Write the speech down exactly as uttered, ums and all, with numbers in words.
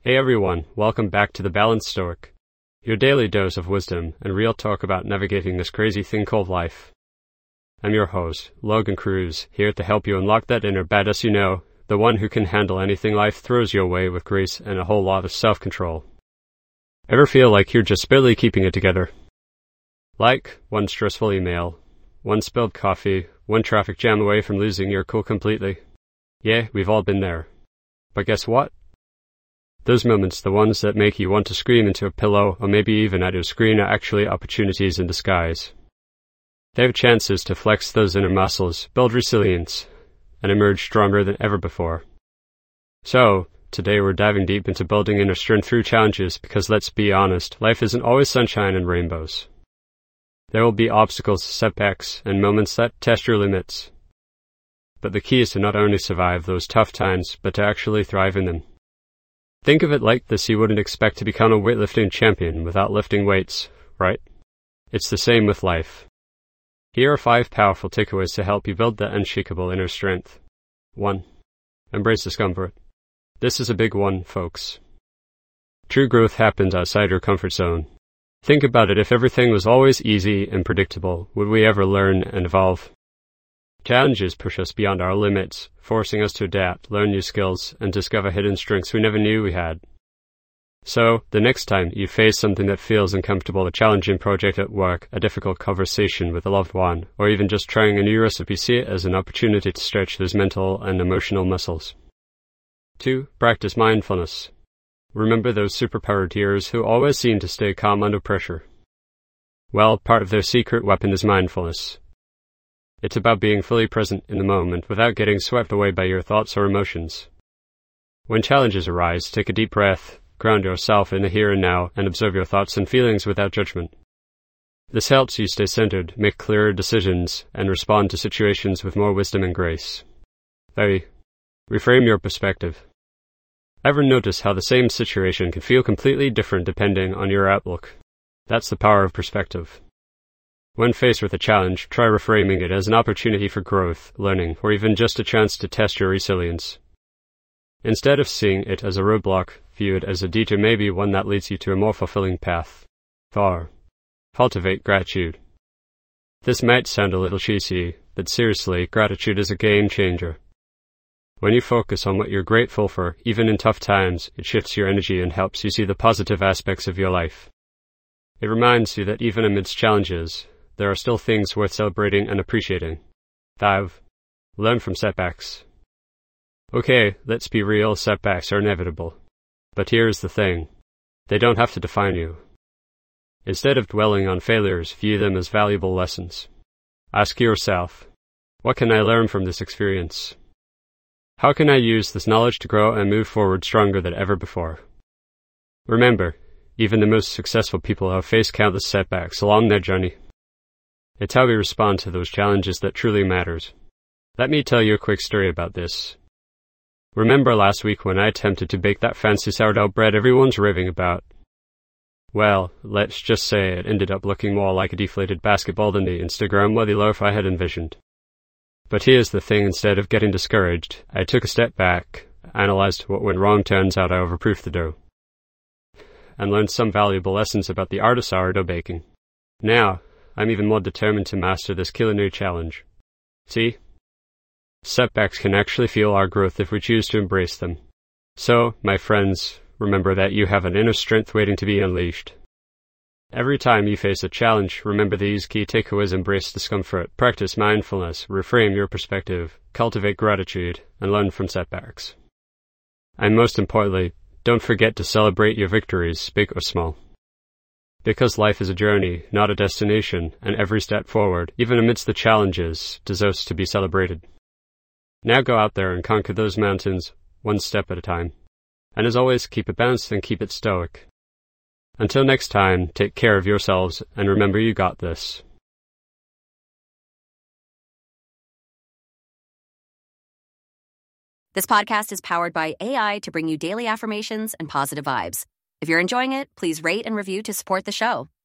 Hey everyone, welcome back to The Balanced Stoic, your daily dose of wisdom and real talk about navigating this crazy thing called life. I'm your host, Logan Cruz, here to help you unlock that inner badass you know, the one who can handle anything life throws your way with grace and a whole lot of self-control. Ever feel like you're just barely keeping it together? Like one stressful email, one spilled coffee, one traffic jam away from losing your cool completely. Yeah, we've all been there. But guess what? Those moments, the ones that make you want to scream into a pillow or maybe even at your screen, are actually opportunities in disguise. They have chances to flex those inner muscles, build resilience, and emerge stronger than ever before. So, today we're diving deep into building inner strength through challenges because let's be honest, life isn't always sunshine and rainbows. There will be obstacles, setbacks, and moments that test your limits. But the key is to not only survive those tough times, but to actually thrive in them. Think of it like this: you wouldn't expect to become a weightlifting champion without lifting weights, right? It's the same with life. Here are five powerful takeaways to help you build that unshakable inner strength. one. Embrace discomfort. This is a big one, folks. True growth happens outside your comfort zone. Think about it: if everything was always easy and predictable, would we ever learn and evolve? Challenges push us beyond our limits, forcing us to adapt, learn new skills, and discover hidden strengths we never knew we had. So, the next time you face something that feels uncomfortable, a challenging project at work, a difficult conversation with a loved one, or even just trying a new recipe, see it as an opportunity to stretch those mental and emotional muscles. two. Practice mindfulness. Remember those superpowered heroes who always seem to stay calm under pressure? Well, part of their secret weapon is mindfulness. It's about being fully present in the moment without getting swept away by your thoughts or emotions. When challenges arise, take a deep breath, ground yourself in the here and now, and observe your thoughts and feelings without judgment. This helps you stay centered, make clearer decisions, and respond to situations with more wisdom and grace. three. Reframe your perspective. Ever notice how the same situation can feel completely different depending on your outlook? That's the power of perspective. When faced with a challenge, try reframing it as an opportunity for growth, learning, or even just a chance to test your resilience. Instead of seeing it as a roadblock, view it as a detour, maybe one that leads you to a more fulfilling path. four. Cultivate gratitude. This might sound a little cheesy, but seriously, gratitude is a game changer. When you focus on what you're grateful for, even in tough times, it shifts your energy and helps you see the positive aspects of your life. It reminds you that even amidst challenges, there are still things worth celebrating and appreciating. five. Learn from setbacks. Okay, let's be real, setbacks are inevitable. But here's the thing: they don't have to define you. Instead of dwelling on failures, view them as valuable lessons. Ask yourself, what can I learn from this experience? How can I use this knowledge to grow and move forward stronger than ever before? Remember, even the most successful people have faced countless setbacks along their journey. It's how we respond to those challenges that truly matters. Let me tell you a quick story about this. Remember last week when I attempted to bake that fancy sourdough bread everyone's raving about? Well, let's just say it ended up looking more like a deflated basketball than the Instagram-worthy loaf I had envisioned. But here's the thing: instead of getting discouraged, I took a step back, analyzed what went wrong. Turns out I overproofed the dough, and learned some valuable lessons about the art of sourdough baking. Now, I'm even more determined to master this culinary challenge. See? Setbacks can actually fuel our growth if we choose to embrace them. So, my friends, remember that you have an inner strength waiting to be unleashed. Every time you face a challenge, remember these key takeaways: embrace discomfort, practice mindfulness, reframe your perspective, cultivate gratitude, and learn from setbacks. And most importantly, don't forget to celebrate your victories, big or small. Because life is a journey, not a destination, and every step forward, even amidst the challenges, deserves to be celebrated. Now go out there and conquer those mountains, one step at a time. And as always, keep it balanced and keep it stoic. Until next time, take care of yourselves, and remember, you got this. This podcast is powered by A I to bring you daily affirmations and positive vibes. If you're enjoying it, please rate and review to support the show.